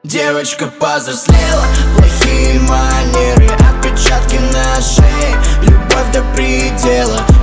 Девочка повзрослела, плохие манеры, отпечатки на шее, любовь до предела.